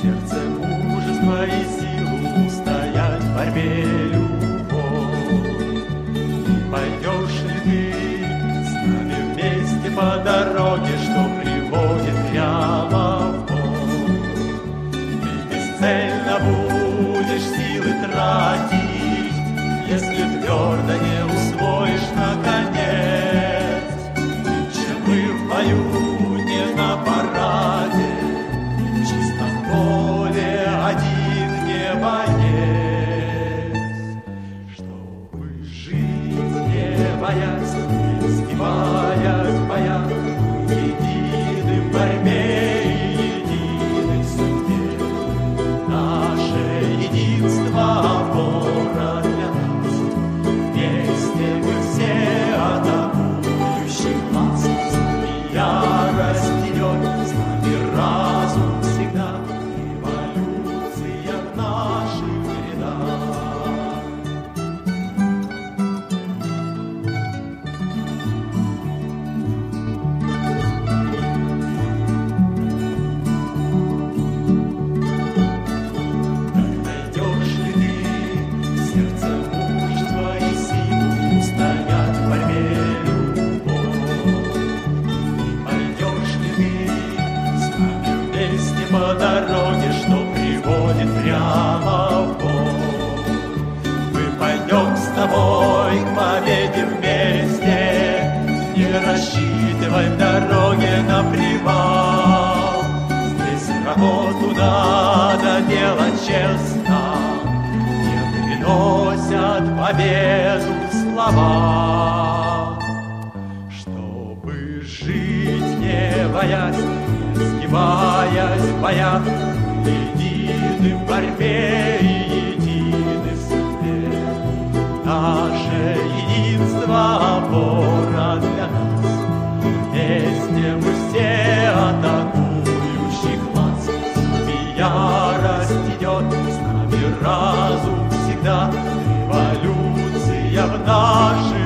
сердце мужество и силу устоять в борьбе любовь. И пойдешь ли ты с нами вместе по дороге, что приводит прямо в бой? Ты бесцельно будешь силы тратить, если твердо не усвоишь наконец. Чем мы в бою, не на параде, в чистом поле один не боец. Чтобы жить, не боясь, не сгибаясь в боях, едины в борьбе и едины в судьбе. Наше единство опора для нас. Вместе мы все атакующий класс. С нами ярость идет, с нами разум всегда. Революция в наших рядах. Найдешь ли ты в сердце мужество и силу устоять в борьбе любовь? И пойдешь ли ты с нами вместе по дороге, что приводит прямо в бой? Мы пойдем с тобой к победе вместе, не рассчитывай в дороге на привал. Здесь работу надо делать честно, не приносят победу слова. Чтобы жить, не боясь, не сгибаясь в боях, едины в борьбе и едины в судьбе. Наше единство опора для нас. Вместе мы все атакующий класс. С нами ярость идет, с нами разум всегда. Революция в наших